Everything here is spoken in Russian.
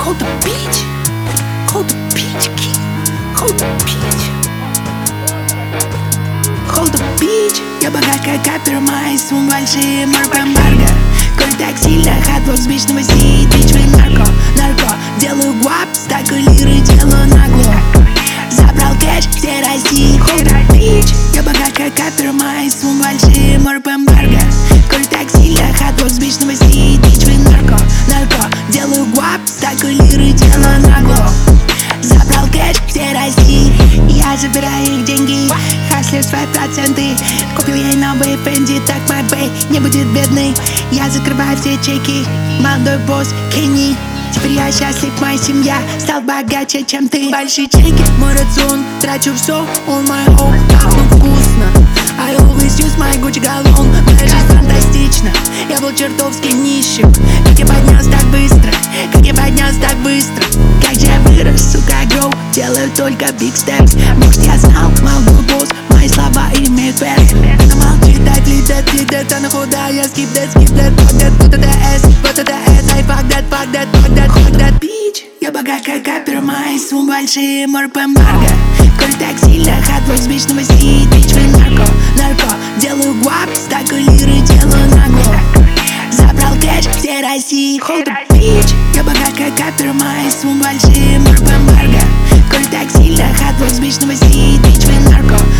Hold the beach, hold the beach, king, hold the beach, hold the beach. Я богат как Апер, мои суммы большие, марко-марго. Коль так сильно, хатбокс вечного сидит, бичвы нарко, нарко. Делаю гуап, стаку лиры, делаю нагло. Забрал кэш, все России, hold the beach. Я богат как Апер, мои суммы большие, марко-марго. Коль так сильно, хатбокс вечного сидит, бичвы нарко, нарко. Делаю гуап, стаку лиры, делаю нагло. Забрал кэш, все России. Я забираю их деньги, хаслю свои проценты. Купил ей новые Фенди, так мой бэй не будет бедный. Я закрываю все чеки, молодой босс Кенни. Теперь я счастлив, моя семья стал богаче, чем ты. Большие чеки, мой рацион, трачу все, on my own. Пахну вкусно, I always use my Gucci галлон. Моя жизнь фантастична, я был чертовски нищим. Как я поднялся так быстро, как я поднялся так быстро. Как же я вырос, сука, гроу, делаю только big steps. Может я знал, молодой босс, мои слова имеют вес. Она молчит, так летит, она худая, skip that, fuck that, вот это S, вот это S, I fuck that, fuck that, fuck that, fuck that, bitch. Я богат как Апер, мои суммы большие, марко-марго. Коль так сильно, хатбокс вечного сидит, бичвы нарко, нарко. Делаю гуап, стаку лиры, делаю нагло. Забрал кэш, все России, hold the beach. Я богат как Апер, мои суммы большие, марко-марго. Коль так сильно, хатбокс вечного сидит, бичвы нарко,